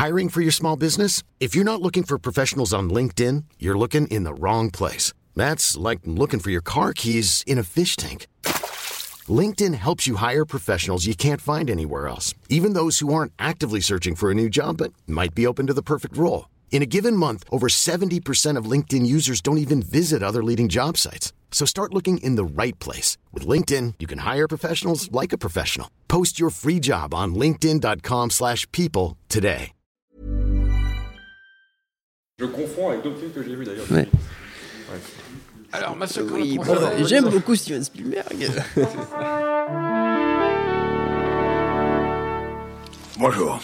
Hiring for your small business? If you're not looking for professionals on LinkedIn, you're looking in the wrong place. That's like looking for your car keys in a fish tank. LinkedIn helps you hire professionals you can't find anywhere else, even those who aren't actively searching for a new job but might be open to the perfect role. In a given month, over 70% of LinkedIn users don't even visit other leading job sites. So start looking in the right place. With LinkedIn, you can hire professionals like a professional. Post your free job on linkedin.com/people today. Je confonds avec d'autres films que j'ai vus d'ailleurs. Ouais. Ouais. Alors, Massacre Oui, à la tronçonneuse. j'aime beaucoup Steven Spielberg. Bonjour.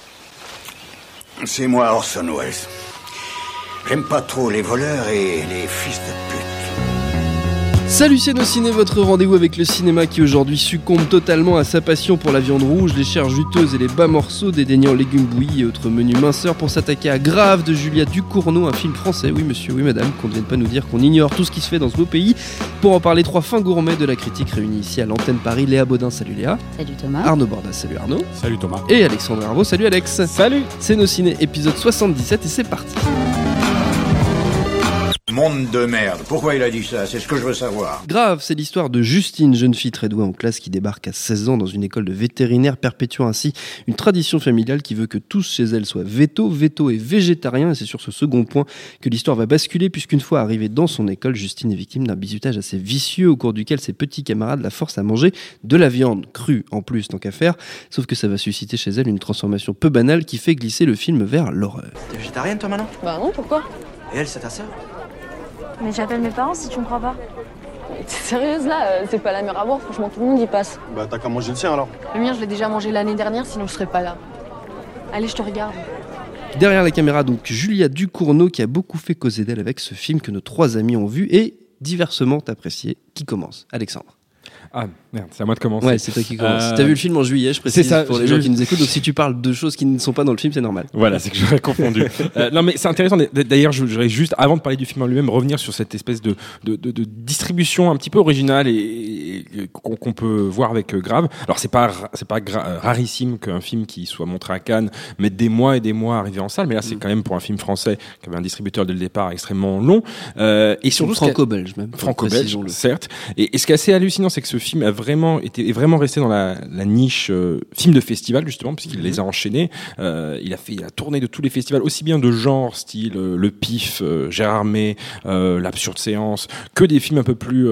C'est moi Orson Welles. J'aime pas trop les voleurs et les fils de pute. Salut c'est nos ciné, votre rendez-vous avec le cinéma qui aujourd'hui succombe totalement à sa passion pour la viande rouge, les chairs juteuses et les bas morceaux, dédaignant légumes bouillis et autres menus minceurs pour s'attaquer à Grave de Julia Ducournau, un film français, oui monsieur, oui madame, qu'on ne vienne pas nous dire qu'on ignore tout ce qui se fait dans ce beau pays. Pour en parler, trois fins gourmets de la critique réunis ici à l'antenne Paris, Léa Baudin, salut Léa. Salut Thomas. Arnaud Bordas, salut Arnaud. Salut Thomas. Et Alexandre Herveau, salut Alex. Salut. C'est nos ciné, épisode 77 et c'est parti. Monde de merde. Pourquoi il a dit ça? C'est ce que je veux savoir. Grave, c'est l'histoire de Justine, jeune fille très douée en classe qui débarque à 16 ans dans une école de vétérinaire, perpétuant ainsi une tradition familiale qui veut que tous chez elle soient veto et végétariens. Et c'est sur ce second point que l'histoire va basculer, puisqu'une fois arrivée dans son école, Justine est victime d'un bizutage assez vicieux au cours duquel ses petits camarades la forcent à manger de la viande crue en plus, tant qu'à faire. Sauf que ça va susciter chez elle une transformation peu banale qui fait glisser le film vers l'horreur. T'es végétarienne toi maintenant? Bah non, pourquoi? Et elle, c'est ta sœur? Mais j'appelle mes parents si tu me crois pas. T'es sérieuse là? C'est pas la mer à boire, franchement tout le monde y passe. Bah t'as qu'à manger le sien alors. Le mien je l'ai déjà mangé l'année dernière, sinon je serais pas là. Allez, je te regarde. Derrière la caméra, donc, Julia Ducournau qui a beaucoup fait causer d'elle avec ce film que nos trois amis ont vu et diversement apprécié. Qui commence? Alexandre. Ah merde, c'est à moi de commencer. Ouais, c'est toi qui commence. T'as vu le film en juillet, je précise, c'est ça, pour les gens qui nous écoutent. Donc si tu parles de choses qui ne sont pas dans le film, c'est normal. Voilà, c'est que j'aurais confondu. Non, mais c'est intéressant. D'ailleurs, je voudrais juste, avant de parler du film en lui-même, revenir sur cette espèce de distribution un petit peu originale et qu'on peut voir avec Grave. Alors, c'est pas rarissime qu'un film qui soit montré à Cannes mette des mois et des mois à arriver en salle. Mais là, c'est quand même pour un film français qui avait un distributeur dès le départ extrêmement long. Et surtout, franco-belge même. Franco-belge, certes. Et ce qui est assez hallucinant, c'est que ce film est vraiment resté dans la niche film de festival, justement, puisqu'il les a enchaînés. Il a tourné de tous les festivals, aussi bien de genre, style Le Pif, Gérard May, l'Absurde Séance, que des films un peu plus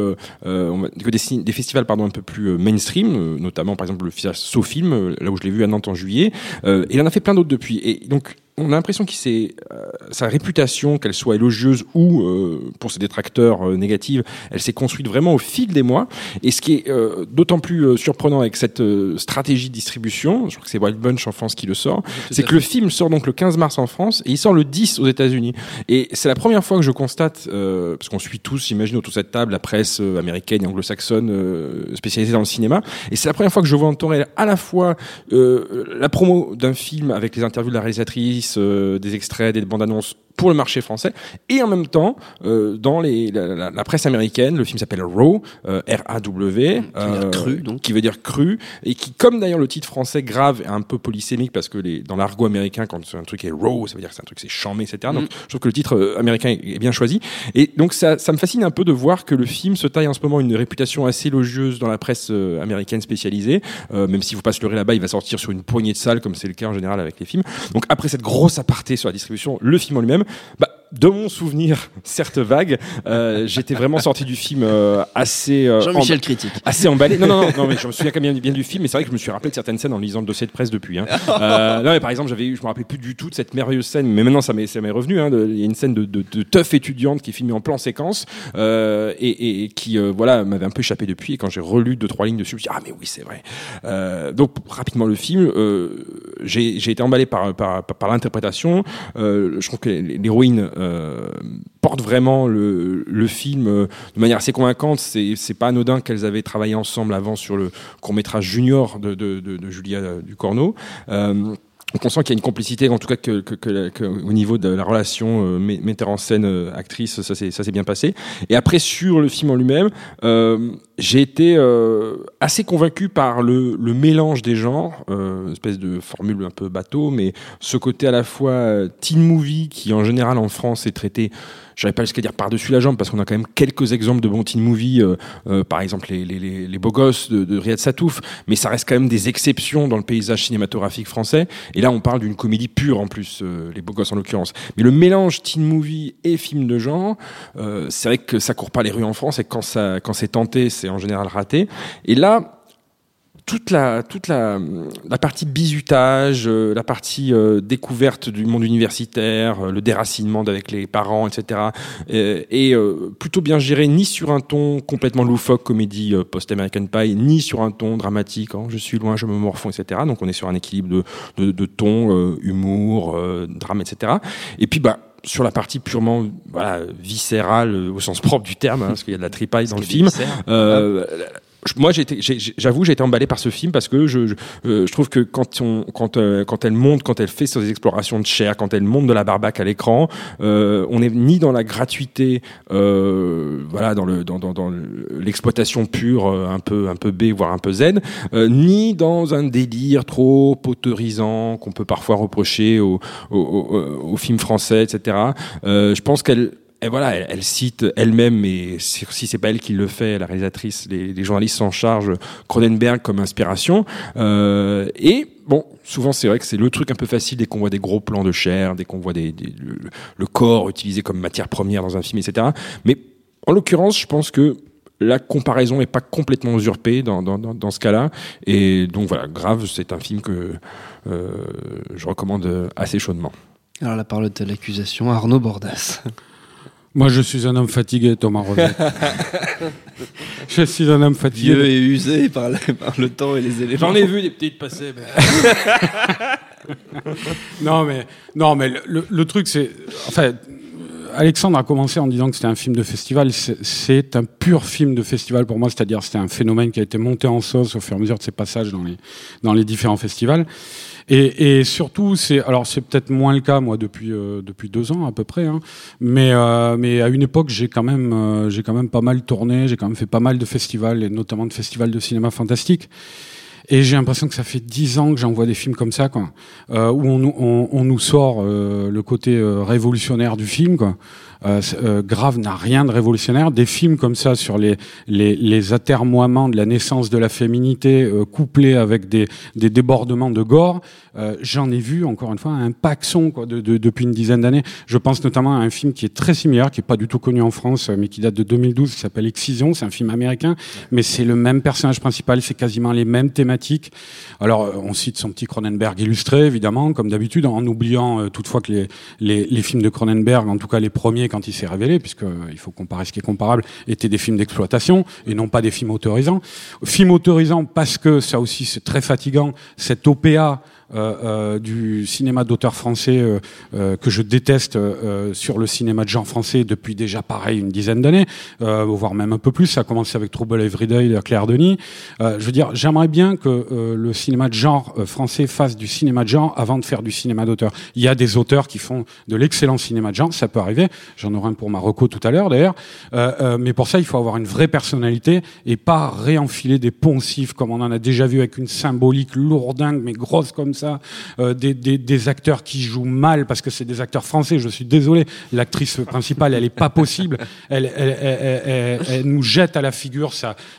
des festivals un peu plus mainstream, notamment par exemple le festival SoFilm, là où je l'ai vu à Nantes en juillet. Et il en a fait plein d'autres depuis. Et donc on a l'impression qu'il sa réputation, qu'elle soit élogieuse ou pour ses détracteurs négative, elle s'est construite vraiment au fil des mois. Et ce qui est d'autant plus surprenant avec cette stratégie de distribution, je crois que c'est Wild Bunch en France qui le sort, c'est que le film sort donc le 15 mars en France et il sort le 10 aux États-Unis. Et c'est la première fois que je constate, parce qu'on suit tous, j'imagine, autour de cette table, la presse américaine et anglo-saxonne spécialisée dans le cinéma, et c'est la première fois que je vois en temps réel à la fois la promo d'un film avec les interviews de la réalisatrice, des extraits, des bandes annonces pour le marché français, et en même temps dans la presse américaine, le film s'appelle Raw, R-A-W, qui veut dire cru, et qui, comme d'ailleurs le titre français Grave, est un peu polysémique, parce que dans l'argot américain, quand un truc est raw, ça veut dire que c'est un truc c'est chambé, etc. Donc je trouve que le titre américain est bien choisi, et donc ça me fascine un peu de voir que le film se taille en ce moment une réputation assez élogieuse dans la presse américaine spécialisée, même si vous pas se leurrer là-bas, il va sortir sur une poignée de salles, comme c'est le cas en général avec les films. Donc après cette grosse aparté sur la distribution, le film en lui-même, de mon souvenir, certes vague, j'étais vraiment sorti du film assez Jean-Michel critique, assez emballé. Non, mais je me souviens quand même bien du film, mais c'est vrai que je me suis rappelé de certaines scènes en lisant le dossier de presse depuis. Non, mais par exemple, je me rappelais plus du tout de cette merveilleuse scène, mais maintenant ça m'est revenu. Il y a une scène de teuf étudiante qui est filmée en plan séquence et qui m'avait un peu échappé depuis. Et quand j'ai relu 2-3 lignes dessus, je me suis dit, ah mais oui, c'est vrai. Donc rapidement le film, j'ai été emballé par l'interprétation. Je trouve que l'héroïne porte vraiment le film de manière assez convaincante. C'est pas anodin qu'elles avaient travaillé ensemble avant sur le court-métrage Junior de Julia Ducournau. Donc on sent qu'il y a une complicité, en tout cas que au niveau de la relation metteur en scène actrice, ça s'est bien passé. Et après sur le film en lui-même, j'ai été assez convaincu par le mélange des genres, espèce de formule un peu bateau, mais ce côté à la fois teen movie qui en général en France est traité, j'aurais pas jusqu'à dire par-dessus la jambe, parce qu'on a quand même quelques exemples de bons teen movies, par exemple les beaux gosses de Riyad Satouf, mais ça reste quand même des exceptions dans le paysage cinématographique français. Et là, on parle d'une comédie pure en plus, les beaux gosses en l'occurrence. Mais le mélange teen movie et film de genre, c'est vrai que ça court pas les rues en France, et quand c'est tenté, c'est en général raté. Et là, toute la partie bizutage, la partie découverte du monde universitaire, le déracinement avec les parents, etc., est plutôt bien géré, ni sur un ton complètement loufoque, comédie post-American Pie, ni sur un ton dramatique, je suis loin, je me morfonds, etc. Donc on est sur un équilibre de ton, humour, drame, etc. Et puis sur la partie purement viscérale au sens propre du terme, parce qu'il y a de la tripaille dans le film. Moi, j'avoue, j'ai été emballé par ce film parce que je trouve que quand elle fait ses explorations de chair, quand elle monte de la barbaque à l'écran, on n'est ni dans la gratuité, dans l'exploitation pure, un peu B, voire un peu Z, ni dans un délire trop autorisant qu'on peut parfois reprocher aux films français, etc. Je pense qu'elle cite elle-même, et si c'est pas elle qui le fait, la réalisatrice, les journalistes s'en chargent, Cronenberg comme inspiration. Et bon, souvent c'est vrai que c'est le truc un peu facile dès qu'on voit des gros plans de chair, dès qu'on voit le corps utilisé comme matière première dans un film, etc. Mais en l'occurrence, je pense que la comparaison n'est pas complètement usurpée dans ce cas-là. Et donc voilà, Grave, c'est un film que je recommande assez chaudement. Alors la parole de l'accusation, Arnaud Bordas. Moi, je suis un homme fatigué, Thomas Revet. Je suis un homme fatigué. Vieux et usé par le temps et les éléments. J'en ai vu des petites passer. Non, mais le truc, c'est... Enfin, Alexandre a commencé en disant que c'était un film de festival. C'est un pur film de festival pour moi, c'est-à-dire c'était un phénomène qui a été monté en sauce au fur et à mesure de ses passages dans les différents festivals. Et surtout, c'est peut-être moins le cas moi depuis 2 ans à peu près, mais à une époque j'ai quand même pas mal tourné, j'ai quand même fait pas mal de festivals et notamment de festivals de cinéma fantastique. Et j'ai l'impression que ça fait 10 ans que j'envoie des films comme ça, quoi, où on nous sort le côté révolutionnaire du film, quoi. Grave n'a rien de révolutionnaire. Des films comme ça sur les atermoiements de la naissance de la féminité, couplés avec des débordements de gore, j'en ai vu encore une fois un paxon, quoi, depuis une dizaine d'années. Je pense notamment à un film qui est très similaire, qui est pas du tout connu en France, mais qui date de 2012, qui s'appelle Excision. C'est un film américain, mais c'est le même personnage principal, c'est quasiment les mêmes thématiques. Alors on cite son petit Cronenberg illustré, évidemment, comme d'habitude, en oubliant toutefois que les films de Cronenberg, en tout cas les premiers, quand il s'est révélé, puisqu'il faut comparer ce qui est comparable, étaient des films d'exploitation et non pas des films autorisants. Films autorisants parce que ça aussi c'est très fatigant, cette OPA du cinéma d'auteur français que je déteste sur le cinéma de genre français depuis déjà pareil une dizaine d'années, voire même un peu plus. Ça a commencé avec Trouble Every Day de Claire Denis. Je veux dire, j'aimerais bien que le cinéma de genre français fasse du cinéma de genre avant de faire du cinéma d'auteur. Il y a des auteurs qui font de l'excellent cinéma de genre, ça peut arriver. J'en aurai un pour Marocco tout à l'heure d'ailleurs. Mais pour ça, il faut avoir une vraie personnalité et pas réenfiler des poncifs comme on en a déjà vu avec une symbolique lourdingue mais grosse comme ça. Des acteurs qui jouent mal parce que c'est des acteurs français. Je suis désolé, l'actrice principale, elle est pas possible. Elle nous jette à la figure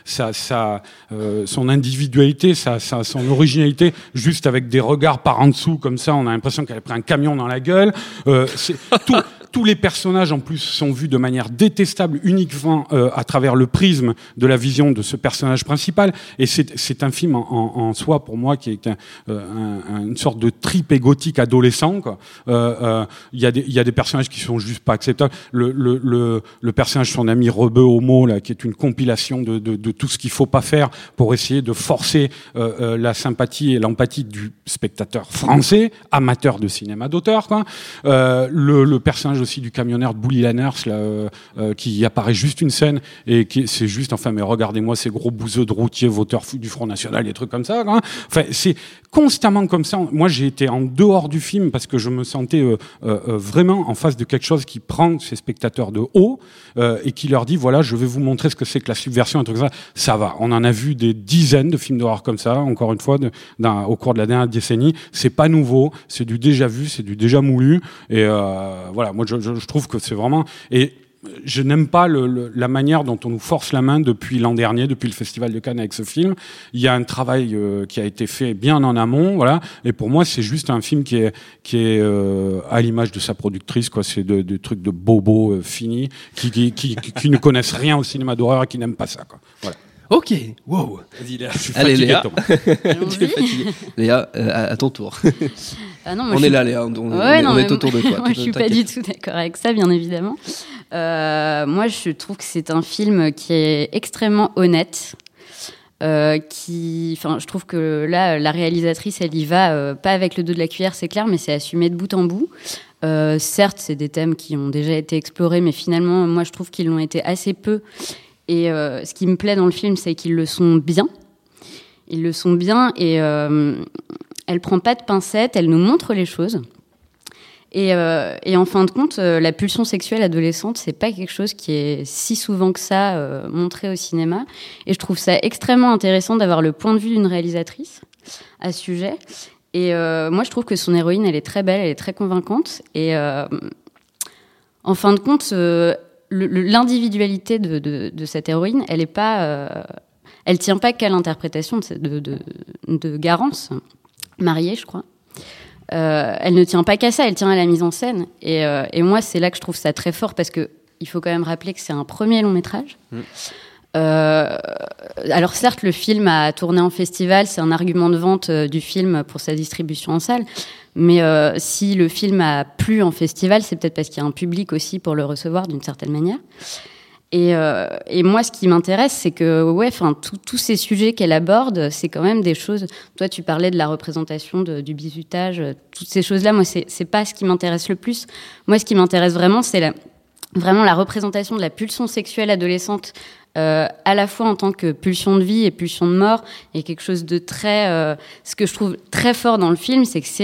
son individualité, son originalité, juste avec des regards par en dessous comme ça. On a l'impression qu'elle a pris un camion dans la gueule. Tous les personnages en plus sont vus de manière détestable uniquement à travers le prisme de la vision de ce personnage principal. Et c'est un film en soi pour moi qui est une sorte de trip égotique adolescent, quoi. Il y a des personnages qui sont juste pas acceptables. Le personnage de son ami Rebeu Homo là, qui est une compilation de tout ce qu'il faut pas faire pour essayer de forcer la sympathie et l'empathie du spectateur français, amateur de cinéma d'auteur, quoi. Le personnage aussi du camionneur de Bully Lanners là, qui apparaît juste une scène et c'est juste enfin mais regardez-moi ces gros bouseux de routiers voteurs du Front National, des trucs comme ça. Hein. Enfin c'est constamment comme ça. Moi j'ai été en dehors du film parce que je me sentais vraiment en face de quelque chose qui prend ses spectateurs de haut et qui leur dit voilà je vais vous montrer ce que c'est que la subversion, un truc comme ça. Ça va. On en a vu des dizaines de films d'horreur comme ça. Encore une fois au cours de la dernière décennie. C'est pas nouveau. C'est du déjà vu. C'est du déjà moulu. Et voilà, moi je trouve que c'est vraiment... Et je n'aime pas la manière dont on nous force la main depuis l'an dernier, depuis le Festival de Cannes avec ce film. Il y a un travail qui a été fait bien en amont, voilà. Et pour moi, c'est juste un film qui est à l'image de sa productrice, quoi. C'est de trucs de bobos finis qui ne connaissent rien au cinéma d'horreur et qui n'aiment pas ça, quoi. Voilà. Ok, wow. Vas-y, Léa. Je suis Allez, fatigué, Léa. Tom. Tu es fatiguée. Léa, à ton tour. Non, On est là, Léa. On est autour de toi. Moi, je suis pas du tout d'accord avec ça, bien évidemment. Moi, je trouve que c'est un film qui est extrêmement honnête. Je trouve que là, la réalisatrice, elle y va pas avec le dos de la cuillère, c'est clair, mais c'est assumé de bout en bout. Certes, c'est des thèmes qui ont déjà été explorés, mais finalement, moi, je trouve qu'ils l'ont été assez peu. Et ce qui me plaît dans le film, c'est qu'ils le sont bien. Ils le sont bien et elle prend pas de pincettes, elle nous montre les choses. Et en fin de compte, la pulsion sexuelle adolescente, c'est pas quelque chose qui est si souvent que ça montré au cinéma. Et je trouve ça extrêmement intéressant d'avoir le point de vue d'une réalisatrice à ce sujet. Et moi, je trouve que son héroïne, elle est très belle, elle est très convaincante. Et en fin de compte... l'individualité de cette héroïne, elle est pas, elle tient pas qu'à l'interprétation de Garance, mariée, je crois. Elle ne tient pas qu'à ça, elle tient à la mise en scène. Et moi, c'est là que je trouve ça très fort parce que il faut quand même rappeler que c'est un premier long métrage. Alors certes, le film a tourné en festival, c'est un argument de vente du film pour sa distribution en salle. Mais si le film a plu en festival, c'est peut-être parce qu'il y a un public aussi pour le recevoir d'une certaine manière. Et moi, ce qui m'intéresse, c'est que tous ces sujets qu'elle aborde, c'est quand même des choses... Toi, tu parlais de la représentation du bizutage, toutes ces choses-là. Moi, c'est pas ce qui m'intéresse le plus. Moi, ce qui m'intéresse vraiment, c'est vraiment la représentation de la pulsion sexuelle adolescente, à la fois en tant que pulsion de vie et pulsion de mort. Et quelque chose de très... ce que je trouve très fort dans le film, c'est que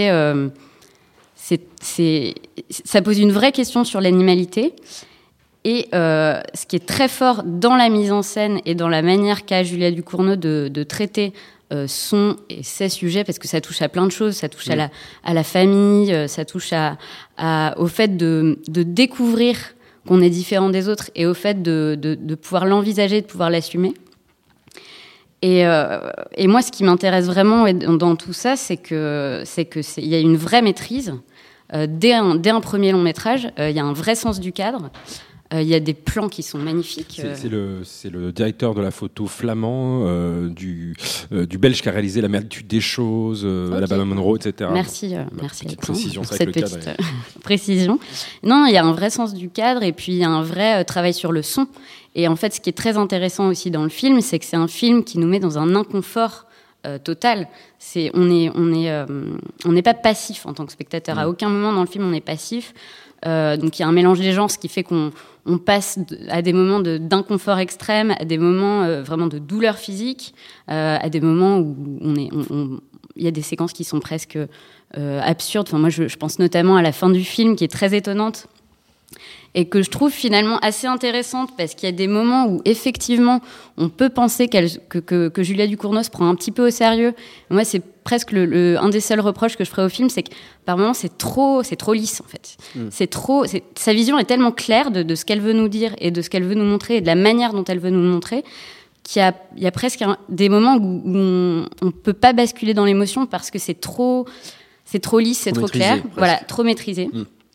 ça pose une vraie question sur l'animalité. Et ce qui est très fort dans la mise en scène et dans la manière qu'a Julia Ducournau de traiter son et ses sujets, parce que ça touche à plein de choses, ça touche à la famille, ça touche au fait de découvrir qu'on est différent des autres et au fait de pouvoir l'envisager, de pouvoir l'assumer. Et moi, ce qui m'intéresse vraiment dans tout ça, c'est que il y a une vraie maîtrise. Dès un premier long métrage, il y a un vrai sens du cadre. Il y a des plans qui sont magnifiques. C'est le directeur de la photo flamand du Belge qui a réalisé La Magnitude des choses, Alabama Monroe, etc. Merci précision, pour cette petite précision. Non, il y a un vrai sens du cadre et puis il y a un vrai travail sur le son. Et en fait, ce qui est très intéressant aussi dans le film, c'est que c'est un film qui nous met dans un inconfort total. On n'est pas passif en tant que spectateur. À aucun moment dans le film, on est passif. Donc il y a un mélange des genres, ce qui fait qu'on passe à des moments d'inconfort extrême, à des moments vraiment de douleur physique, à des moments où il y a des séquences qui sont presque absurdes. Enfin, moi, je pense notamment à la fin du film, qui est très étonnante et que je trouve finalement assez intéressante parce qu'il y a des moments où effectivement on peut penser que Julia Ducournau se prend un petit peu au sérieux. Moi, c'est presque un des seuls reproches que je ferais au film, c'est que par moments c'est trop lisse en fait. Sa vision est tellement claire de ce qu'elle veut nous dire et de ce qu'elle veut nous montrer et de la manière dont elle veut nous le montrer qu'il y a presque des moments où on peut pas basculer dans l'émotion parce que c'est trop lisse, c'est trop clair, presque. Voilà, trop maîtrisé.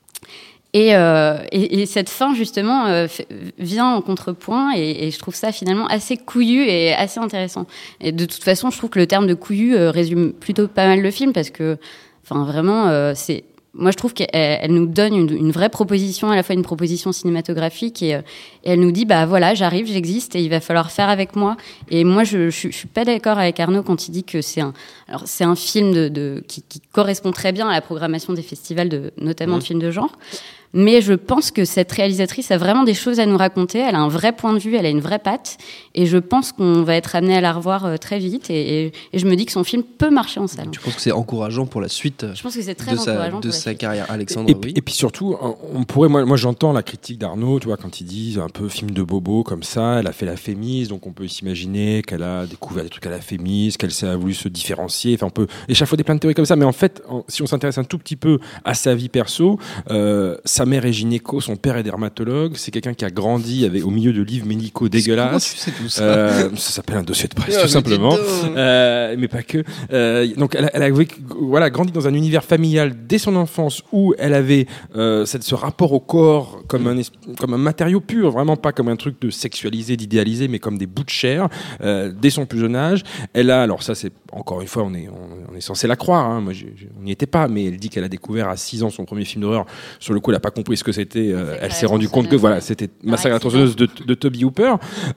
Et cette fin, justement, vient en contrepoint et je trouve ça finalement assez couillu et assez intéressant. Et de toute façon, je trouve que le terme de couillu résume plutôt pas mal le film parce que, enfin, vraiment, moi, je trouve qu'elle nous donne une vraie proposition, à la fois une proposition cinématographique et elle nous dit, bah voilà, j'arrive, j'existe et il va falloir faire avec moi. Et moi, je suis pas d'accord avec Arnaud quand il dit que c'est un film qui correspond très bien à la programmation des festivals notamment de films de genre. Mais je pense que cette réalisatrice a vraiment des choses à nous raconter. Elle a un vrai point de vue, elle a une vraie patte. Et je pense qu'on va être amené à la revoir très vite. Et je me dis que son film peut marcher en salle. Tu penses que c'est encourageant pour la suite Je pense que c'est très encourageant de sa carrière, Alexandre? Et puis surtout, on pourrait, moi j'entends la critique d'Arnaud, tu vois, quand il dit un peu film de bobo comme ça, elle a fait la Fémis, donc on peut s'imaginer qu'elle a découvert des trucs à la Fémis, qu'elle a voulu se différencier. Enfin, on peut échafauder plein de théories comme ça. Mais en fait, si on s'intéresse un tout petit peu à sa vie perso, sa mère est gynéco, son père est dermatologue, c'est quelqu'un qui a grandi au milieu de livres médicaux dégueulasses. Tu sais tout ça ça s'appelle un dossier de presse, tout simplement. Mais pas que. Donc, elle a grandi dans un univers familial dès son enfance où elle avait ce rapport au corps comme un matériau pur, vraiment pas comme un truc de sexualisé, d'idéalisé, mais comme des bouts de chair dès son plus jeune âge. Elle a, alors ça c'est encore une fois, on est censé la croire. Hein. Moi, on n'y était pas, mais elle dit qu'elle a découvert à 6 ans son premier film d'horreur. Sur le coup, elle n'a pas compris ce que c'était. Elle s'est rendue compte que voilà, c'était Massacre à la tronçonneuse de Toby Hooper.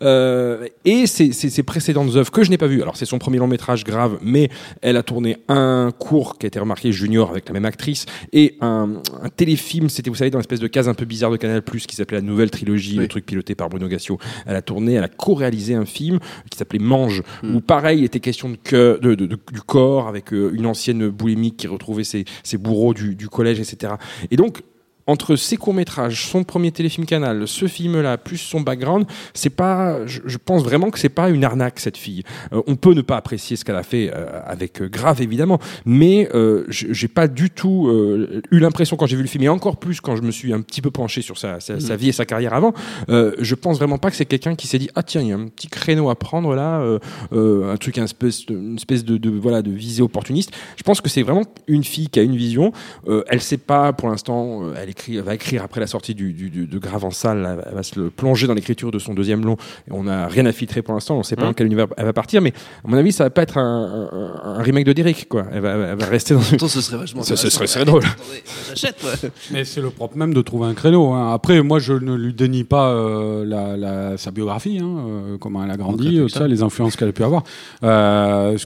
Et ses précédentes œuvres que je n'ai pas vues. Alors c'est son premier long métrage grave, mais elle a tourné un court qui a été remarqué Junior avec la même actrice et un téléfilm. C'était, vous savez, dans une espèce de case un peu bizarre de Canal+, qui s'appelait La Nouvelle Trilogie, le truc piloté par Bruno Gassio. Elle a co-réalisé un film qui s'appelait Mange, où pareil, il était question du corps avec une ancienne boulimique qui retrouvait ses bourreaux du collège, etc. Et donc, entre ses courts-métrages, son premier téléfilm Canal, ce film-là, plus son background, c'est pas, je pense vraiment que c'est pas une arnaque, cette fille. On peut ne pas apprécier ce qu'elle a fait avec Grave, évidemment, mais j'ai pas du tout eu l'impression, quand j'ai vu le film, et encore plus quand je me suis un petit peu penché sur sa vie et sa carrière avant, je pense vraiment pas que c'est quelqu'un qui s'est dit, ah tiens, il y a un petit créneau à prendre là, un truc, une espèce de visée opportuniste. Je pense que c'est vraiment une fille qui a une vision. Elle sait pas, pour l'instant, elle va écrire après la sortie de Grave en salle, elle va se plonger dans l'écriture de son deuxième long, et on n'a rien à filtrer pour l'instant, on ne sait pas dans quel univers elle va partir, mais à mon avis ça va pas être un remake de Derrick, quoi. Elle va rester dans ce serait vachement ce serait drôle. J'achète, ouais. Mais c'est le propre même de trouver un créneau, hein. Après, moi je ne lui dénie pas sa biographie, hein, comment elle a grandi, ça, les influences qu'elle a pu avoir. Ce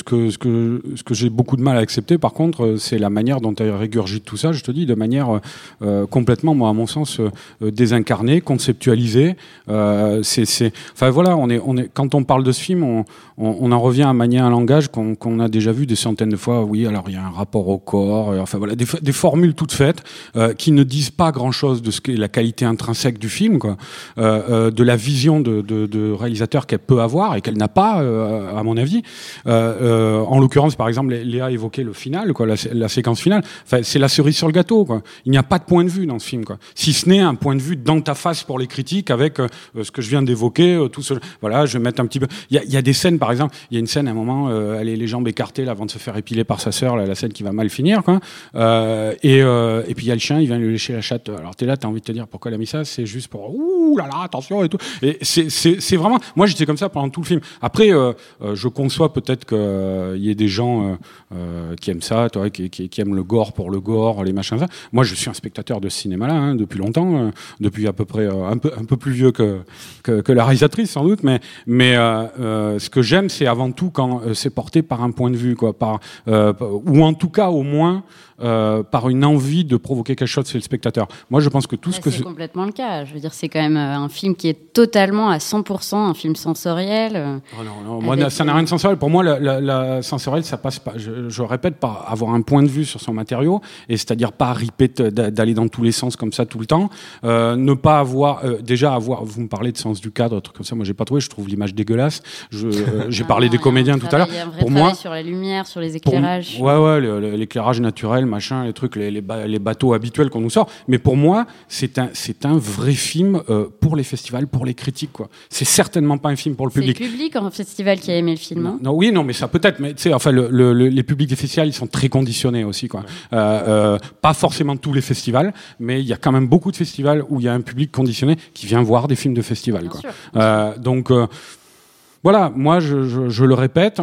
que j'ai beaucoup de mal à accepter, par contre, c'est la manière dont elle régurgite tout ça, je te dis, de manière complètement, moi, à mon sens, désincarné, conceptualisé. Enfin voilà, quand on parle de ce film, on en revient à manier un langage qu'on a déjà vu des centaines de fois. Oui, alors il y a un rapport au corps, enfin voilà, des formules toutes faites qui ne disent pas grand-chose de ce qu'est la qualité intrinsèque du film, quoi, de la vision de réalisateur qu'elle peut avoir et qu'elle n'a pas, à mon avis. En l'occurrence, par exemple, Léa évoquait le final, quoi, la séquence finale. Enfin, c'est la cerise sur le gâteau, quoi. Il n'y a pas de point de vue dans ce film, quoi. Si ce n'est un point de vue dans ta face pour les critiques avec ce que je viens d'évoquer, tout ce, voilà, je vais mettre un petit peu. Il y a des scènes, par exemple, il y a une scène à un moment, elle est les jambes écartées là, avant de se faire épiler par sa sœur, la scène qui va mal finir, quoi. Et puis il y a le chien, il vient lui lécher la chatte. Alors t'es là, t'as envie de te dire pourquoi elle a mis ça, c'est juste pour ouh là là, attention et tout. Et c'est vraiment, moi j'étais comme ça pendant tout le film. Après, je conçois peut-être qu'il y ait des gens qui aiment ça, toi, qui aiment le gore pour le gore, les machins ça. Moi, je suis un spectateur de ce cinéma-là, hein, depuis longtemps, depuis à peu près un peu plus vieux que la réalisatrice sans doute, mais ce que j'aime, c'est avant tout quand c'est porté par un point de vue, quoi, ou en tout cas au moins par une envie de provoquer quelque chose chez le spectateur. Moi, je pense que tout ce que c'est complètement le cas. Je veux dire, c'est quand même un film qui est totalement à 100% un film sensoriel. Oh non, moi, ça n'a rien de sensoriel. Pour moi, la sensorielle, ça passe pas. Je répète, par avoir un point de vue sur son matériau, et c'est-à-dire pas riper, d'aller dans tous les sens comme ça tout le temps. Ne pas avoir, déjà avoir. Vous me parlez de sens du cadre, truc comme ça. Moi, j'ai pas trouvé. Je trouve l'image dégueulasse. J'ai parlé des comédiens tout à l'heure. Pour moi, sur la lumière, sur les éclairages. L'éclairage naturel, machin, les trucs, les bateaux habituels qu'on nous sort. Mais pour moi, c'est un vrai film pour les festivals, pour les critiques, quoi. C'est certainement pas un film pour le public. C'est le public en festival qui a aimé le film. Non, mais ça peut-être. Mais tu sais, enfin, les publics des festivals, ils sont très conditionnés aussi, quoi. Pas forcément tous les festivals, mais il y a quand même beaucoup de festivals où il y a un public conditionné qui vient voir des films de festival, quoi. Donc voilà, moi je le répète,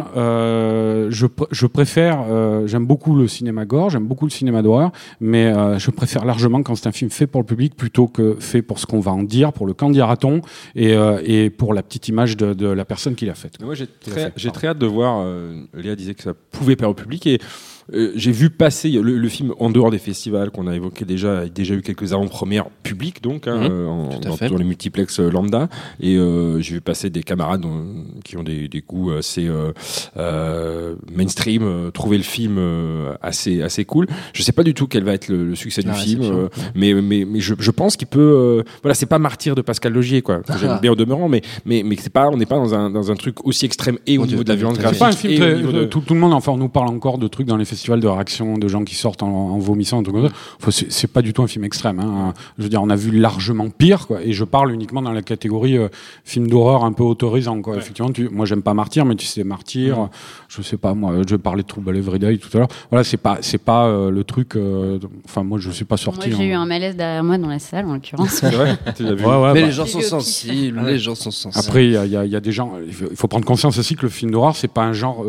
je préfère, j'aime beaucoup le cinéma gore, j'aime beaucoup le cinéma d'horreur, mais je préfère largement quand c'est un film fait pour le public plutôt que fait pour ce qu'on va en dire, pour le qu'en dira-t-on, et pour la petite image de la personne qui l'a faite. Moi j'ai très hâte de voir. Léa disait que ça pouvait plaire au public, et j'ai vu passer le film en dehors des festivals qu'on a évoqué déjà, a déjà eu quelques avant-premières publiques donc dans les multiplex lambda, et j'ai vu passer des camarades qui ont des goûts assez mainstream, trouver le film assez cool. Je sais pas du tout quel va être le succès du film, mais je pense qu'il peut. Voilà, c'est pas Martyr de Pascal Logier, quoi. Que j'aime bien au demeurant, mais c'est pas, on n'est pas dans un truc aussi extrême et au niveau de la violence graphique. C'est pas un film tout le monde nous parle encore de trucs dans les festivals de réaction, de gens qui sortent en vomissant, un truc comme ça. Enfin, c'est pas du tout un film extrême. Hein. Je veux dire, on a vu largement pire, quoi. Et je parle uniquement dans la catégorie film d'horreur un peu autorisant, quoi. Ouais. Effectivement, moi j'aime pas Martyr, mais tu sais Martyr, je sais pas, moi je parlais de Trouble Every Day tout à l'heure. Voilà, c'est pas le truc. Enfin, moi je suis pas sorti. Moi j'ai eu un malaise derrière moi dans la salle, en l'occurrence. C'est vrai. Mais les gens sont sensibles. Les gens sont sensibles. Après, il y a des gens. Il faut prendre conscience aussi que le film d'horreur, c'est pas un genre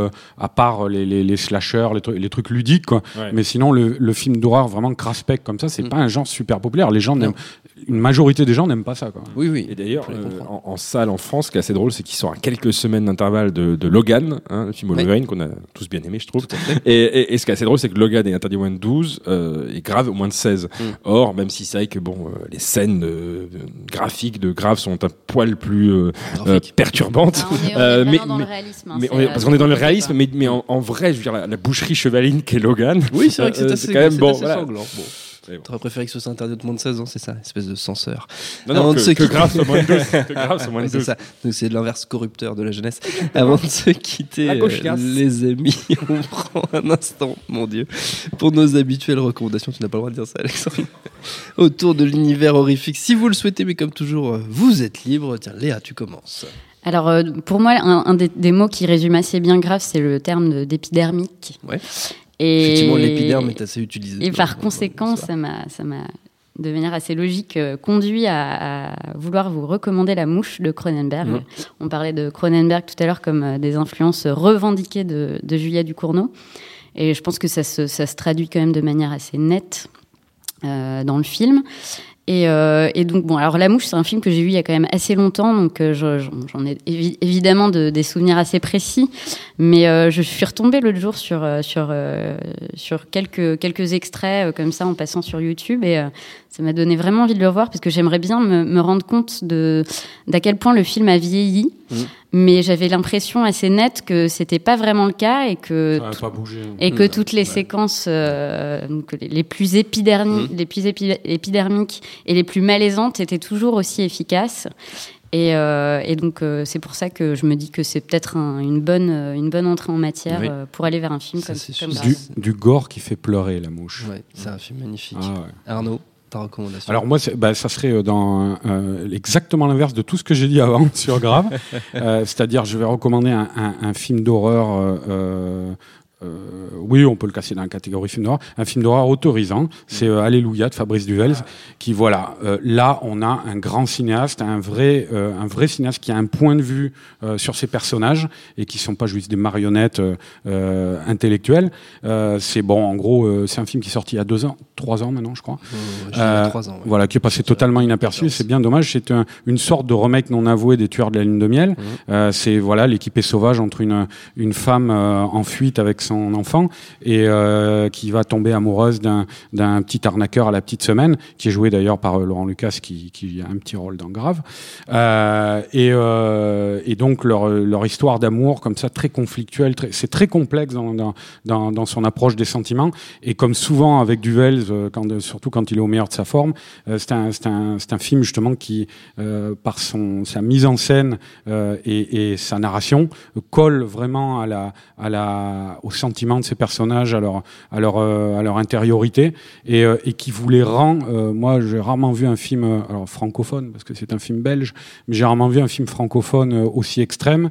à part les slashers, les trucs ludiques, quoi. Ouais. Mais sinon, le film d'horreur vraiment craspec comme ça, c'est pas un genre super populaire. Les gens n'aiment. Une majorité des gens n'aiment pas ça, quoi. Oui. Et d'ailleurs, en salle en France, ce qui est assez drôle, c'est qu'ils sont à quelques semaines d'intervalle de Logan, le film Wolverine, qu'on a tous bien aimé, je trouve. Et ce qui est assez drôle, c'est que Logan est interdit au moins de 12 et Grave au moins de 16. Or, même si c'est vrai que les scènes graphiques de Grave sont un poil plus perturbantes. On est dans le réalisme. Parce qu'on est dans le réalisme, mais en vrai, je veux dire, la boucherie chevaline qu'est Logan. Oui, c'est vrai que c'est assez sanglant. Bon. T'aurais préféré que ce soit interdit de moins de 16 ans, c'est ça, espèce de censeur. Non, que Grave soit moins de 12. Que Grave soit moins de 12. C'est ça. Donc c'est l'inverse corrupteur de la jeunesse. Avant de se quitter, les amis, on prend un instant, mon Dieu, pour nos habituelles recommandations. Tu n'as pas le droit de dire ça, Alexandre. Autour de l'univers horrifique, si vous le souhaitez, mais comme toujours, vous êtes libre. Tiens, Léa, tu commences. Alors, pour moi, un des mots qui résume assez bien Grave, c'est le terme d'épidermique. Ouais. Effectivement, l'épiderme est assez utilisé. Et par conséquent, ça m'a, de manière assez logique, conduit à vouloir vous recommander La Mouche de Cronenberg. On parlait de Cronenberg tout à l'heure comme des influences revendiquées de Julia Ducournau. Et je pense que ça se traduit quand même de manière assez nette dans le film. Et donc, bon, alors La Mouche, c'est un film que j'ai vu il y a quand même assez longtemps, donc j'en ai évidemment des souvenirs assez précis, mais je suis retombée l'autre jour sur quelques extraits comme ça en passant sur YouTube, et ça m'a donné vraiment envie de le revoir, parce que j'aimerais bien me rendre compte d'à quel point le film a vieilli. Mais j'avais l'impression assez nette que c'était pas vraiment le cas, et que ça n'a pas bougé. Et que toutes les séquences donc les plus épidermiques et les plus malaisantes étaient toujours aussi efficaces. Et donc c'est pour ça que je me dis que c'est peut-être une bonne entrée en matière pour aller vers un film comme ça. Du gore qui fait pleurer, La Mouche. Ouais, c'est un film magnifique. Arnaud, ta recommandation? Alors moi, ça serait dans exactement l'inverse de tout ce que j'ai dit avant sur Grave. C'est-à-dire, je vais recommander un film d'horreur. Oui, on peut le classer dans la catégorie film d'horreur. Un film d'horreur autorisant, c'est Alléluia de Fabrice Duvels, qui là on a un grand cinéaste, un vrai cinéaste qui a un point de vue sur ses personnages et qui sont pas juste des marionnettes intellectuelles. En gros, c'est un film qui est sorti il y a 3 ans maintenant, je crois. 3 ans. Ouais. Voilà, qui est passé totalement inaperçu. C'est bien dommage. C'est une sorte de remake non avoué des Tueurs de la Lune de Miel. C'est l'équipée sauvage entre une femme en fuite avec son enfant et qui va tomber amoureuse d'un petit arnaqueur à la petite semaine, qui est joué d'ailleurs par Laurent Lucas, qui a un petit rôle dans Grave. Et donc leur histoire d'amour comme ça, très conflictuelle, c'est très complexe dans son approche des sentiments. Et comme souvent avec Duvels, surtout quand il est au meilleur de sa forme, c'est un film justement qui par sa mise en scène et sa narration colle vraiment au sentiment de ces personnages, à leur intériorité, et qui vous les rend. Moi, j'ai rarement vu un film francophone, parce que c'est un film belge, mais j'ai rarement vu un film francophone aussi extrême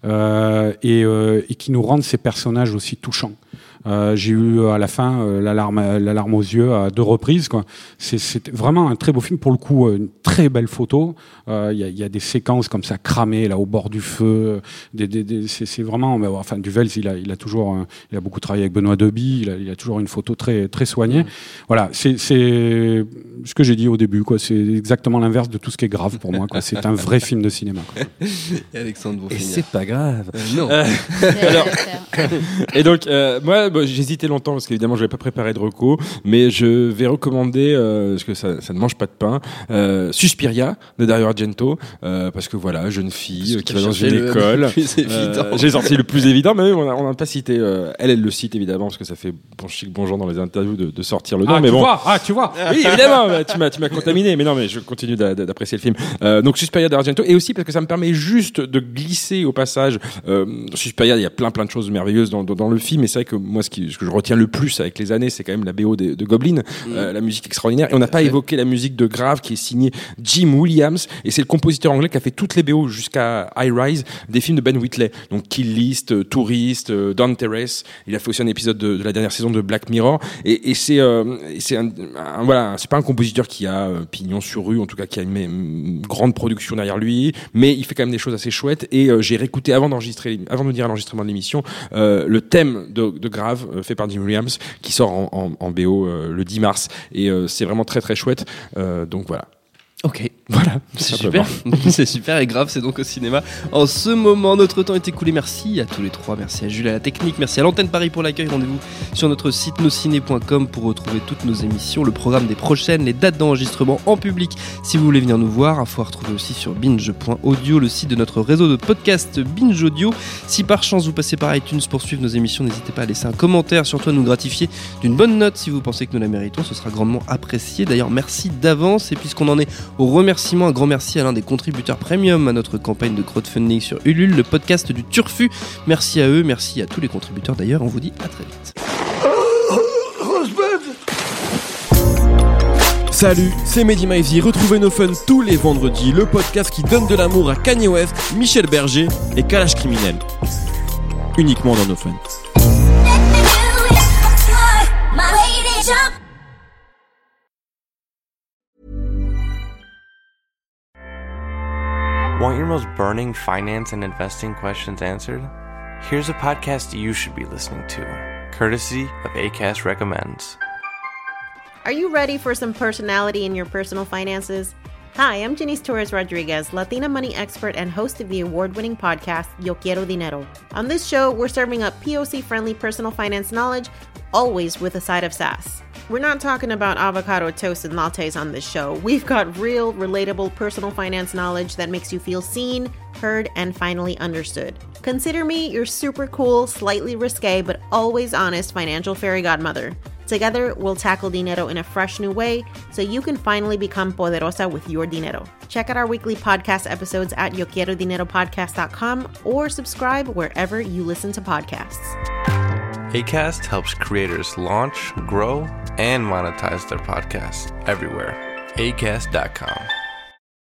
et qui nous rend ces personnages aussi touchants. J'ai eu à la fin la larme aux yeux à 2 reprises, quoi. C'est vraiment un très beau film, pour le coup, une très belle photo. Il y a des séquences comme ça cramées là au bord du feu. C'est vraiment, Duvels, il a beaucoup travaillé avec Benoît Deby. Il a toujours une photo très très soignée. Voilà, c'est ce que j'ai dit au début, quoi. C'est exactement l'inverse de tout ce qui est Grave pour moi, quoi. C'est un vrai film de cinéma, quoi. Et Alexandre, et c'est pas grave. Non. Alors, et donc moi j'hésitais longtemps parce qu'évidemment je n'avais pas préparé de reco, mais je vais recommander parce que ça ne mange pas de pain, Suspiria de Dario Argento, parce que voilà, jeune fille qui va dans une école. J'ai sorti le plus évident, mais on n'a pas cité. Elle le cite évidemment parce que ça fait bon genre dans les interviews de sortir le nom. Mais tu vois. Oui, évidemment, tu m'as contaminé, mais non, mais je continue d'apprécier le film. Donc Suspiria d'Argento, et aussi parce que ça me permet juste de glisser au passage. Suspiria, il y a plein de choses merveilleuses dans le film, et c'est vrai que moi ce que je retiens le plus avec les années, c'est quand même la BO de Goblin, la musique extraordinaire. Et on n'a pas évoqué la musique de Grave qui est signée Jim Williams, et c'est le compositeur anglais qui a fait toutes les BO jusqu'à High Rise des films de Ben Wheatley, donc Kill List, Tourist, Down Terrace. Il a fait aussi un épisode de la dernière saison de Black Mirror, et c'est voilà, c'est pas un compositeur qui a pignon sur rue, en tout cas qui a une grande production derrière lui, mais il fait quand même des choses assez chouettes. Et j'ai réécouté avant de venir à l'enregistrement de l'émission le thème de Grave fait par Jim Williams qui sort en BO le 10 mars, et c'est vraiment très très chouette, donc voilà. Ok, voilà, c'est super. C'est super, et Grave, c'est donc au cinéma en ce moment. Notre temps est écoulé. Merci à tous les trois. Merci à Jules à la technique. Merci à l'antenne Paris pour l'accueil. Rendez-vous sur notre site nosciné.com pour retrouver toutes nos émissions, le programme des prochaines, les dates d'enregistrement en public. Si vous voulez venir nous voir, il faut retrouver aussi sur binge.audio, le site de notre réseau de podcast Binge Audio. Si par chance vous passez par iTunes pour suivre nos émissions, n'hésitez pas à laisser un commentaire, surtout à nous gratifier d'une bonne note si vous pensez que nous la méritons. Ce sera grandement apprécié. D'ailleurs, merci d'avance. Et puisqu'on en est au remerciement, un grand merci à l'un des contributeurs premium à notre campagne de crowdfunding sur Ulule, le podcast du Turfu. Merci à eux, merci à tous les contributeurs d'ailleurs, on vous dit à très vite. Salut, c'est Mehdi Maizy, retrouvez No Fun tous les vendredis, le podcast qui donne de l'amour à Kanye West, Michel Berger et Kalash Criminel. Uniquement dans No Fun. Want your most burning finance and investing questions answered? Here's a podcast you should be listening to, courtesy of Acast Recommends. Are you ready for some personality in your personal finances? Hi, I'm Janice Torres Rodriguez, Latina money expert and host of the award-winning podcast Yo Quiero Dinero. On this show, we're serving up POC-friendly personal finance knowledge, always with a side of sass. We're not talking about avocado toast and lattes on this show. We've got real, relatable personal finance knowledge that makes you feel seen, heard, and finally understood. Consider me your super cool, slightly risque, but always honest financial fairy godmother. Together, we'll tackle dinero in a fresh new way so you can finally become poderosa with your dinero. Check out our weekly podcast episodes at yoquierodineropodcast.com or subscribe wherever you listen to podcasts. Acast helps creators launch, grow, and monetize their podcasts everywhere. Acast.com.